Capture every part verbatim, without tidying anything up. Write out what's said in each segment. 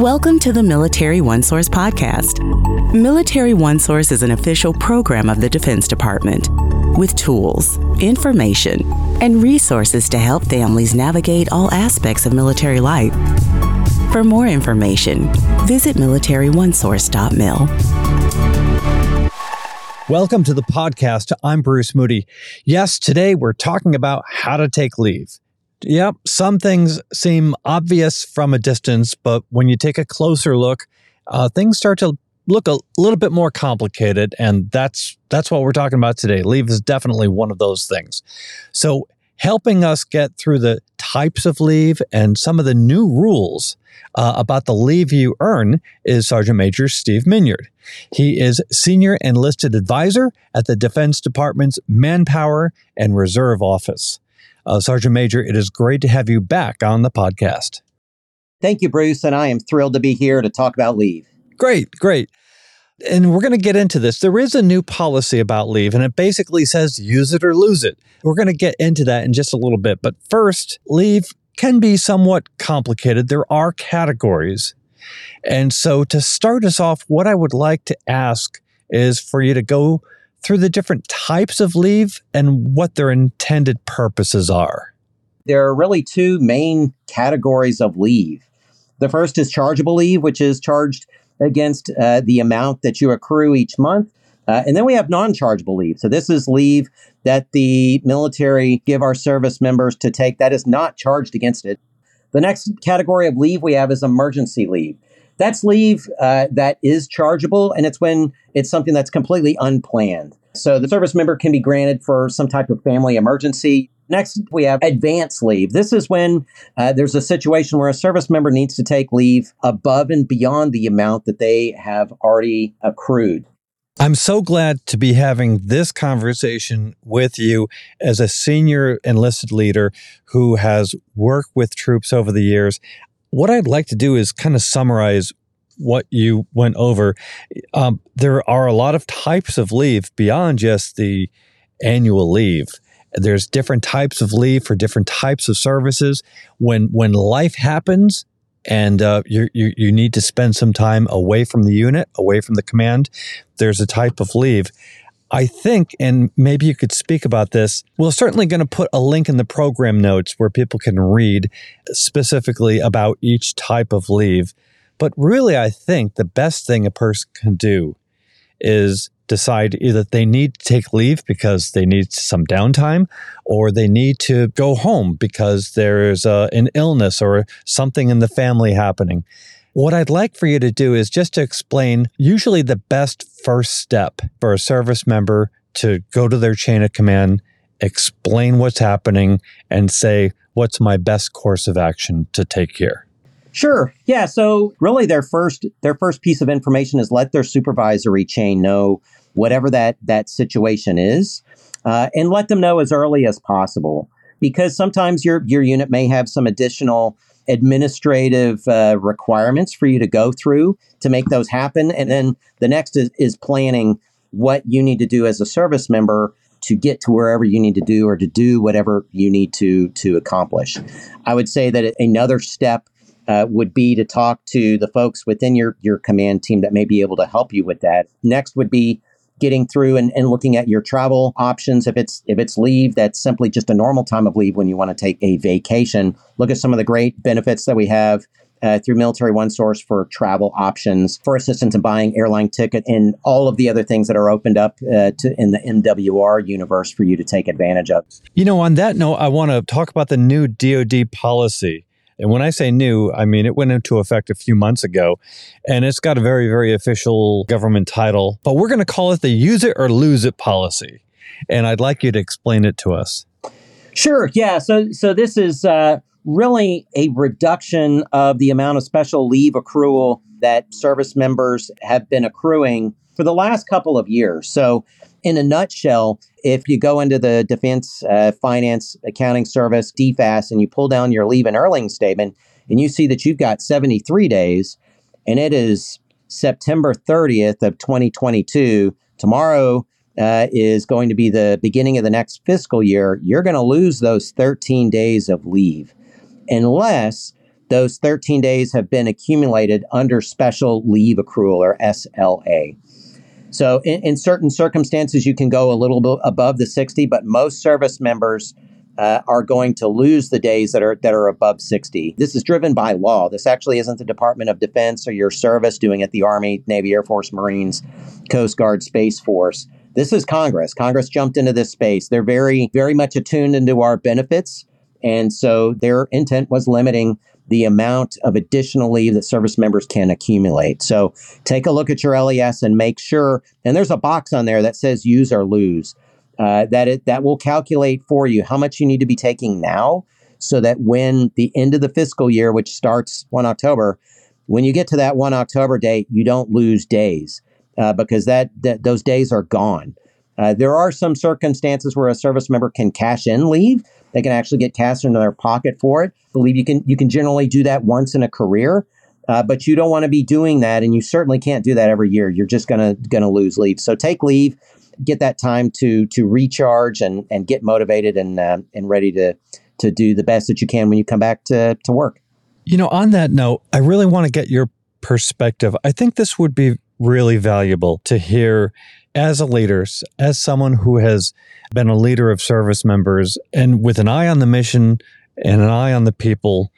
Welcome to the Military OneSource podcast. Military OneSource is an official program of the Defense Department with tools, information, and resources to help families navigate all aspects of military life. For more information, visit military one source dot mil. Welcome to the podcast. I'm Bruce Moody. Yes, today we're talking about how to take leave. Yep, some things seem obvious from a distance, but when you take a closer look, uh, things start to look a little bit more complicated, and that's that's what we're talking about today. Leave is definitely one of those things. So helping us get through the types of leave and some of the new rules uh, about the leave you earn is Sergeant Major Steve Minyard. He is Senior Enlisted Advisor at the Defense Department's Manpower and Reserve Office. Uh, Sergeant Major, it is great to have you back on the podcast. Thank you, Bruce, and I am thrilled to be here to talk about leave. Great, great. And we're going to get into this. There is a new policy about leave, and it basically says use it or lose it. We're going to get into that in just a little bit. But first, leave can be somewhat complicated. There are categories. And so to start us off, what I would like to ask is for you to go through the different types of leave and what their intended purposes are. There are really two main categories of leave. The first is chargeable leave, which is charged against uh, the amount that you accrue each month. Uh, and then we have non-chargeable leave. So this is leave that the military give our service members to take that is not charged against it. The next category of leave we have is emergency leave. That's leave uh, that is chargeable, and it's when it's something that's completely unplanned. So the service member can be granted for some type of family emergency. Next, we have advance leave. This is when uh, there's a situation where a service member needs to take leave above and beyond the amount that they have already accrued. I'm so glad to be having this conversation with you as a senior enlisted leader who has worked with troops over the years. What I'd like to do is kind of summarize what you went over. Um, there are a lot of types of leave beyond just the annual leave. There's different types of leave for different types of services. When when life happens and uh, you, you you need to spend some time away from the unit, away from the command, there's a type of leave. I think, and maybe you could speak about this, we're certainly going to put a link in the program notes where people can read specifically about each type of leave. But really, I think the best thing a person can do is decide either they need to take leave because they need some downtime or they need to go home because there's uh, an illness or something in the family happening. What I'd like for you to do is just to explain usually the best first step for a service member to go to their chain of command, explain what's happening, and say, what's my best course of action to take here? Sure. Yeah. So really their first their first piece of information is let their supervisory chain know whatever that, that situation is, uh, and let them know as early as possible. Because sometimes your your unit may have some additional administrative uh, requirements for you to go through to make those happen. And then the next is, is planning what you need to do as a service member to get to wherever you need to do or to do whatever you need to to accomplish. I would say that another step uh, would be to talk to the folks within your, your command team that may be able to help you with that. Next would be getting through and, and looking at your travel options. If it's if it's leave, that's simply just a normal time of leave when you want to take a vacation. Look at some of the great benefits that we have uh, through Military OneSource for travel options, for assistance in buying airline ticket, and all of the other things that are opened up uh, to in the M W R universe for you to take advantage of. You know, on that note, I want to talk about the new D O D policy. And when I say new, I mean, it went into effect a few months ago, and it's got a very, very official government title, but we're going to call it the use it or lose it policy. And I'd like you to explain it to us. Sure. Yeah. So, so this is uh, really a reduction of the amount of special leave accrual that service members have been accruing for the last couple of years. So in a nutshell, if you go into the Defense uh, Finance Accounting Service, D F A S, and you pull down your leave and earnings statement, and you see that you've got seventy-three days, and it is September thirtieth of twenty twenty-two, tomorrow uh, is going to be the beginning of the next fiscal year, you're going to lose those thirteen days of leave unless those thirteen days have been accumulated under special leave accrual, or S L A. So in, in certain circumstances, you can go a little bit above the sixty, but most service members uh, are going to lose the days that are that are above sixty. This is driven by law. This actually isn't the Department of Defense or your service doing it, the Army, Navy, Air Force, Marines, Coast Guard, Space Force. This is Congress. Congress jumped into this space. They're very, very much attuned into our benefits. And so their intent was limiting the amount of additional leave that service members can accumulate. So take a look at your L E S and make sure, and there's a box on there that says use or lose, uh, that it that will calculate for you how much you need to be taking now, so that when the end of the fiscal year, which starts the first of October, when you get to that the first of October date, you don't lose days uh, because that, that those days are gone. Uh, there are some circumstances where a service member can cash in leave. They can actually get cash into their pocket for it. I believe you can you can generally do that once in a career, uh, but you don't want to be doing that, and you certainly can't do that every year. You're just gonna gonna lose leave. So take leave, get that time to to recharge and and get motivated and uh, and ready to to do the best that you can when you come back to to work. You know, on that note, I really want to get your perspective. I think this would be really valuable to hear as a leader, as someone who has been a leader of service members and with an eye on the mission and an eye on the people.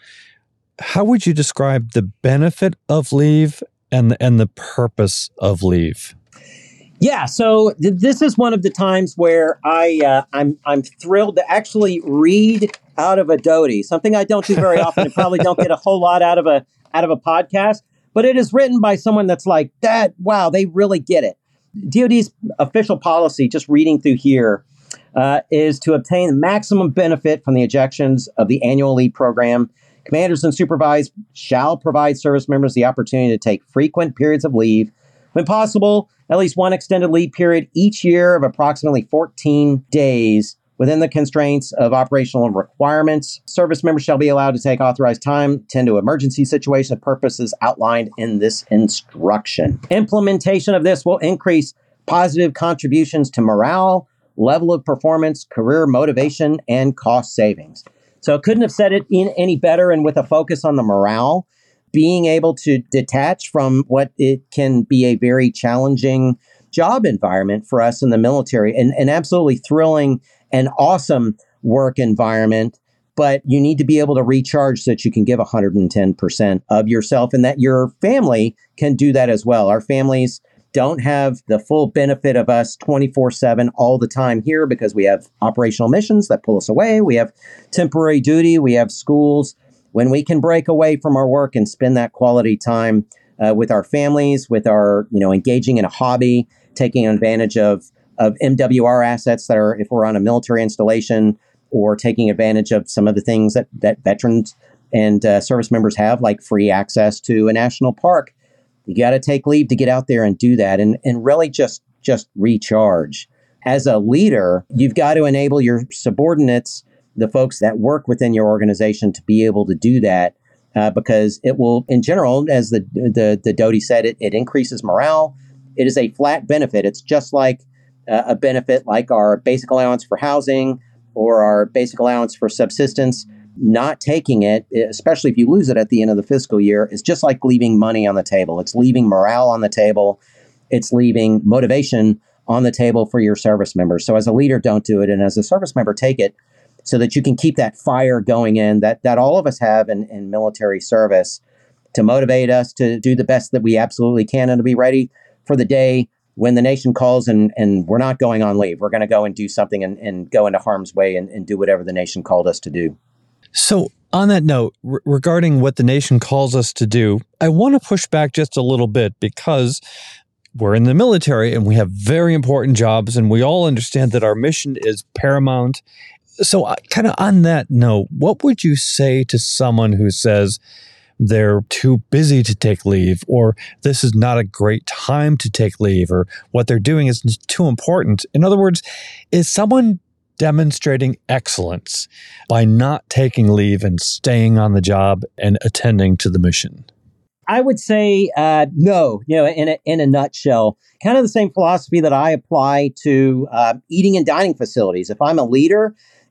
How would you describe the benefit of leave and the, and the purpose of leave? Yeah, so th- this is one of the times where I uh, I'm I'm thrilled to actually read out of a D O T Y, something I don't do very often. I probably don't get a whole lot out of a out of a podcast, but it is written by someone that's like that. Wow, they really get it. D O D's official policy, just reading through here, uh, is to obtain maximum benefit from the ejections of the annual leave program. Commanders and supervisors shall provide service members the opportunity to take frequent periods of leave. When possible, at least one extended leave period each year of approximately fourteen days within the constraints of operational requirements. Service members shall be allowed to take authorized time, tend to emergency situation purposes outlined in this instruction. Implementation of this will increase positive contributions to morale, level of performance, career motivation, and cost savings. So I couldn't have said it in any better, and with a focus on the morale, being able to detach from what it can be a very challenging job environment for us in the military, and, and absolutely thrilling and awesome work environment, but you need to be able to recharge so that you can give one hundred ten percent of yourself and that your family can do that as well. Our families don't have the full benefit of us twenty-four seven all the time here because we have operational missions that pull us away. We have temporary duty. We have schools. When we can break away from our work and spend that quality time uh, with our families, with our, you know, engaging in a hobby, taking advantage of of M W R assets that are, if we're on a military installation, or taking advantage of some of the things that, that veterans and uh, service members have, like free access to a national park. You got to take leave to get out there and do that and, and really just, just recharge. As a leader, you've got to enable your subordinates, the folks that work within your organization, to be able to do that uh, because it will, in general, as the, the, the D O T Y said, it, it increases morale. It is a flat benefit. It's just like uh, a benefit like our basic allowance for housing or our basic allowance for subsistence. Not taking it, especially if you lose it at the end of the fiscal year, is just like leaving money on the table. It's leaving morale on the table. It's leaving motivation on the table for your service members. So as a leader, don't do it. And as a service member, take it so that you can keep that fire going in that, that all of us have in, in military service to motivate us to do the best that we absolutely can and to be ready for the day when the nation calls and, and we're not going on leave. We're going to go and do something and, and go into harm's way and, and do whatever the nation called us to do. So on that note, re- regarding what the nation calls us to do, I want to push back just a little bit because we're in the military and we have very important jobs and we all understand that our mission is paramount. So uh, kind of on that note, what would you say to someone who says they're too busy to take leave, or this is not a great time to take leave, or what they're doing is too important? In other words, is someone demonstrating excellence by not taking leave and staying on the job and attending to the mission? I would say uh, no, you know, in a, in a nutshell, kind of the same philosophy that I apply to uh, eating and dining facilities. If I'm a leader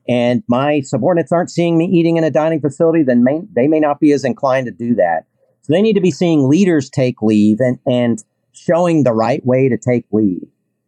and my subordinates aren't seeing me eating in a dining facility, then may, they may not be as inclined to do that. So they need to be seeing leaders take leave and, and showing the right way to take leave.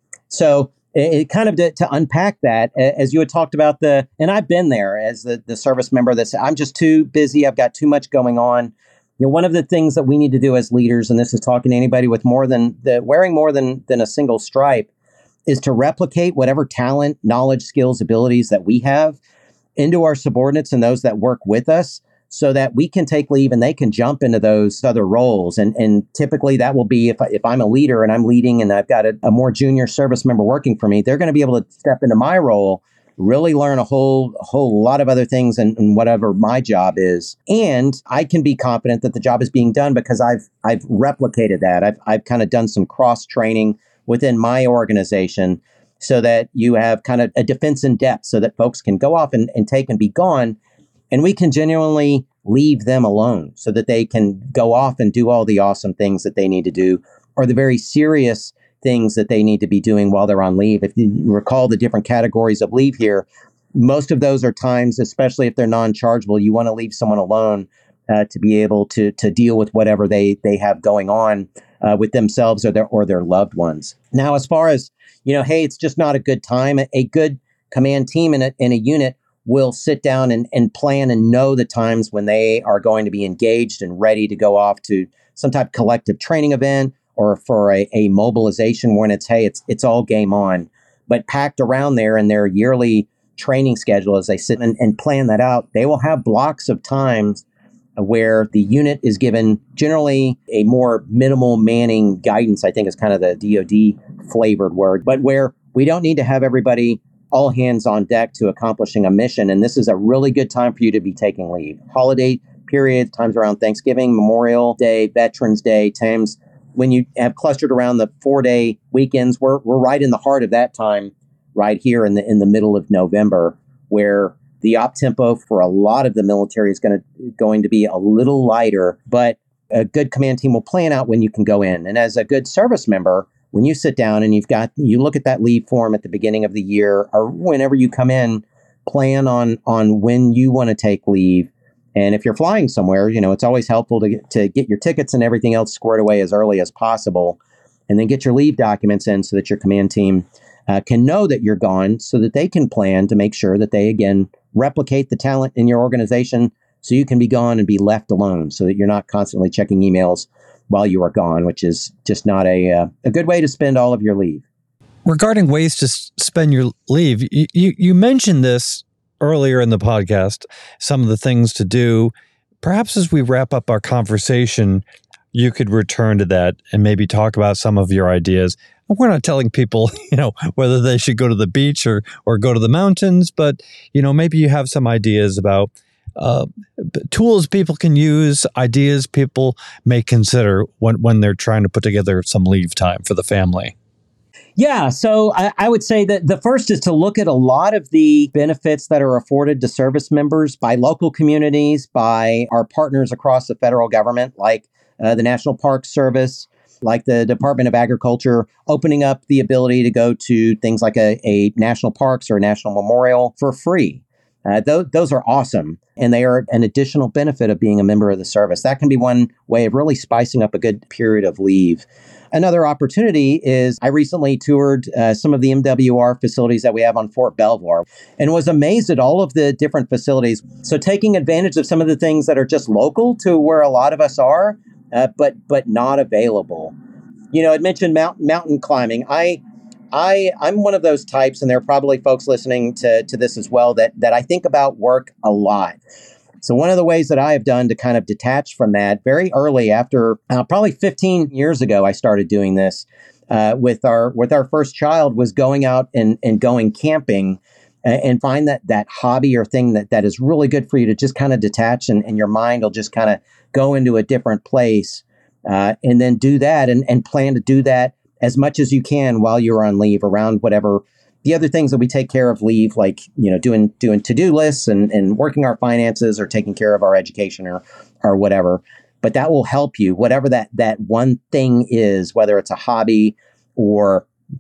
So it, it kind of to, to unpack that, as you had talked about the, and I've been there as the, the service member that said, I'm just too busy. I've got too much going on. You know, one of the things that we need to do as leaders, and this is talking to anybody with more than the wearing more than, than a single stripe, is to replicate whatever talent, knowledge, skills, abilities that we have into our subordinates and those that work with us, so that we can take leave and they can jump into those other roles. And, and typically that will be if, I, if I'm a leader and I'm leading and I've got a, a more junior service member working for me, they're going to be able to step into my role, really learn a whole a whole lot of other things and, and whatever my job is. And I can be confident that the job is being done because I've I've replicated that. I've I've kind of done some cross training within my organization so that you have kind of a defense in depth so that folks can go off and, and take and be gone. And we can genuinely leave them alone so that they can go off and do all the awesome things that they need to do, or the very serious things that they need to be doing while they're on leave. If you recall the different categories of leave here, most of those are times, especially if they're non-chargeable, you want to leave someone alone uh, to be able to to deal with whatever they they have going on uh, with themselves or their or their loved ones. Now, as far as, you know, hey, it's just not a good time. A good command team in a, in a unit will sit down and, and plan and know the times when they are going to be engaged and ready to go off to some type of collective training event or for a, a mobilization when it's, hey, it's it's all game on. But packed around there in their yearly training schedule as they sit and, and plan that out, they will have blocks of times where the unit is given generally a more minimal manning guidance, I think is kind of the D O D flavored word, but where we don't need to have everybody all hands on deck to accomplishing a mission. And this is a really good time for you to be taking leave. Holiday periods, times around Thanksgiving, Memorial Day, Veterans Day, times when you have clustered around the four-day weekends, we're we're right in the heart of that time, right here in the in the middle of November, where the op tempo for a lot of the military is going to going to be a little lighter, but a good command team will plan out when you can go in. And as a good service member, when you sit down and you've got, you look at that leave form at the beginning of the year or whenever you come in, plan on on when you want to take leave. And if you're flying somewhere, you know, it's always helpful to get, to get your tickets and everything else squared away as early as possible, and then get your leave documents in so that your command team uh, can know that you're gone, so that they can plan to make sure that they, again, replicate the talent in your organization so you can be gone and be left alone, so that you're not constantly checking emails while you are gone, which is just not a uh, a good way to spend all of your leave. Regarding ways to s- spend your leave, you, you, you mentioned this earlier in the podcast, some of the things to do. Perhaps as we wrap up our conversation, you could return to that and maybe talk about some of your ideas. We're not telling people, you know, whether they should go to the beach or or go to the mountains, but, you know, maybe you have some ideas about uh, tools people can use, ideas people may consider when, when they're trying to put together some leave time for the family. Yeah, so I, I would say that the first is to look at a lot of the benefits that are afforded to service members by local communities, by our partners across the federal government, like uh, the National Park Service, like the Department of Agriculture, opening up the ability to go to things like a, a national parks or a national memorial for free. Uh, th- those are awesome, and they are an additional benefit of being a member of the service. That can be one way of really spicing up a good period of leave. Another opportunity is I recently toured uh, some of the M W R facilities that we have on Fort Belvoir and was amazed at all of the different facilities. So taking advantage of some of the things that are just local to where a lot of us are, uh, but but not available. You know, I mentioned mountain mountain climbing. I I I'm one of those types, and there are probably folks listening to to this as well, that that I think about work a lot. So one of the ways that I have done to kind of detach from that, very early after uh, probably fifteen years ago, I started doing this uh, with our with our first child, was going out and, and going camping and, and find that that hobby or thing that, that is really good for you to just kind of detach, and, and your mind will just kind of go into a different place uh, and then do that and, and plan to do that as much as you can while you're on leave around whatever the other things that we take care of leave, like, you know, doing doing to-do lists and, and working our finances or taking care of our education or or whatever. But that will help you, whatever that that one thing is, whether it's a hobby or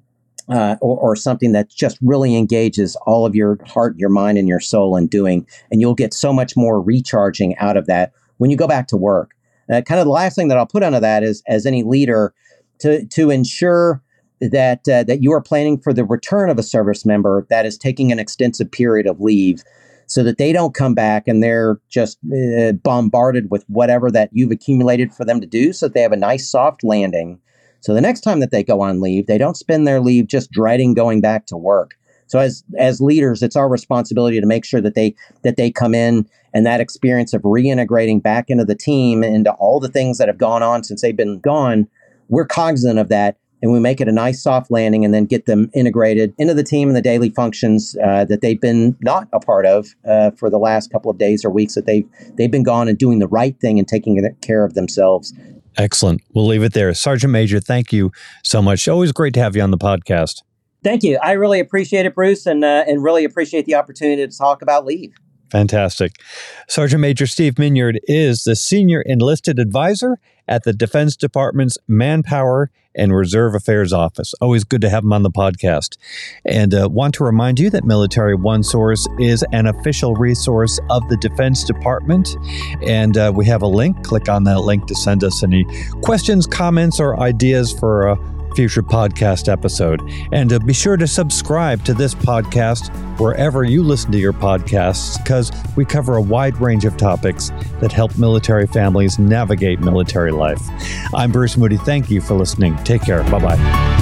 uh, or, or something that just really engages all of your heart, your mind, and your soul in doing. And you'll get so much more recharging out of that when you go back to work. Uh, kind of the last thing that I'll put onto that is, as any leader, to to ensure that uh, that you are planning for the return of a service member that is taking an extensive period of leave, so that they don't come back and they're just uh, bombarded with whatever that you've accumulated for them to do, so that they have a nice soft landing. So the next time that they go on leave, they don't spend their leave just dreading going back to work. So as as leaders, it's our responsibility to make sure that they that they come in, and that experience of reintegrating back into the team, into all the things that have gone on since they've been gone, we're cognizant of that, and we make it a nice soft landing, and then get them integrated into the team and the daily functions uh, that they've been not a part of uh, for the last couple of days or weeks that they've they've been gone, and doing the right thing and taking care of themselves. Excellent. We'll leave it there. Sergeant Major, thank you so much. Always great to have you on the podcast. Thank you. I really appreciate it, Bruce, and uh, and really appreciate the opportunity to talk about leave. Fantastic. Sergeant Major Steve Minyard is the Senior Enlisted Advisor at the Defense Department's Manpower and Reserve Affairs Office. Always good to have him on the podcast. And uh, want to remind you that Military OneSource is an official resource of the Defense Department. And uh, we have a link. Click on that link to send us any questions, comments, or ideas for a future podcast episode. And uh, be sure to subscribe to this podcast wherever you listen to your podcasts, because we cover a wide range of topics that help military families navigate military life. I'm Bruce Moody. Thank you for listening. Take care. Bye-bye.